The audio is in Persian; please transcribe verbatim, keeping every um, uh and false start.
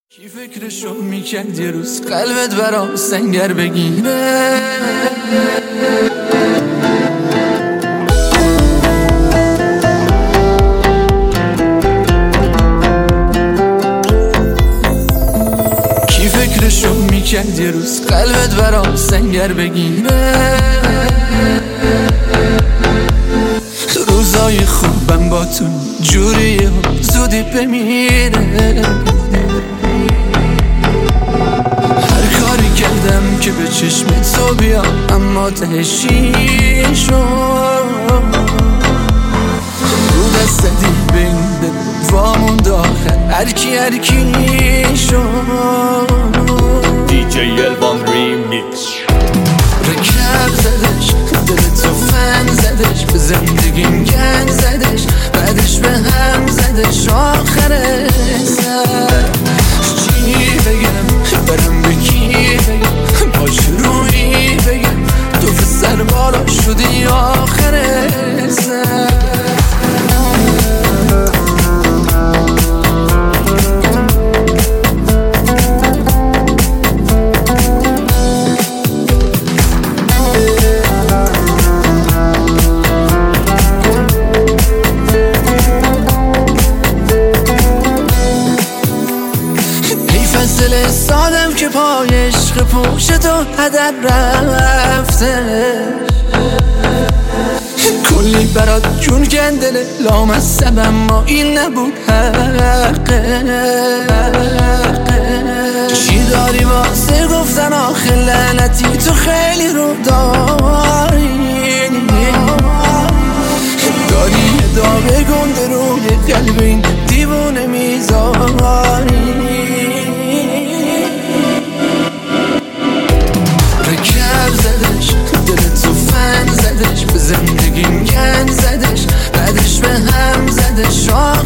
کی فکرشو میکرد یه روز قلبت برام سنگر بگیره؟ کی فکرشو میکرد یه روز قلبت برام سنگر بگیره؟ روزای خوبم با تو جوریه زودی بمیره. هر کاری کردم که به چشم تو بیام اما تهشی شد. رو دست دی بین دل واموند آخر هر کی هر کی شد. دی جی الوان ریمیکس. رکب زدش دل تو فن زدش به زندگیم گن زدش بعدش به هم زدش آخر سر. چی بگم برم به کی بگم باش روی بگم تو سر بالا شدی آخر سر. دل سادم که پای عشق پوش تو هدر رفته. کلی برات جون گندل لامصب اما این نبود حقه. چی داری واسه گفتن آخه لعنتی تو خیلی رو داری. داری ادامه گنده روی قلب این دیوونه میذاری. زدش دل تو فن زدش به زندگیم گن زدش بعدش به هم زدش آخر